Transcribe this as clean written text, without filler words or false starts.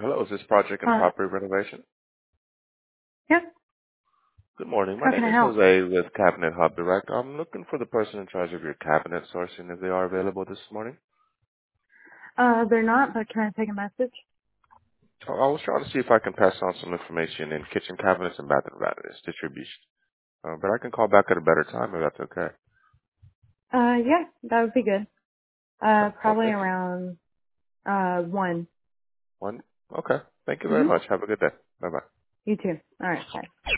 Hello, is this project and Uh, property renovation? yeah. Good morning. My How can name I is help? Jose with Cabinet Hub Direct. I'm looking for the person in charge of your cabinet sourcing if they are available this morning. They're not, but can I take a message? I was trying to see if I can pass on some information in kitchen cabinets and bathroom cabinets distribution. But I can call back at a better time if that's okay. Yeah, that would be good. Well, Probably thank you. around, 1. One. Okay. Thank you very Mm-hmm. much. Have a good day. Bye bye. You too. All right, bye.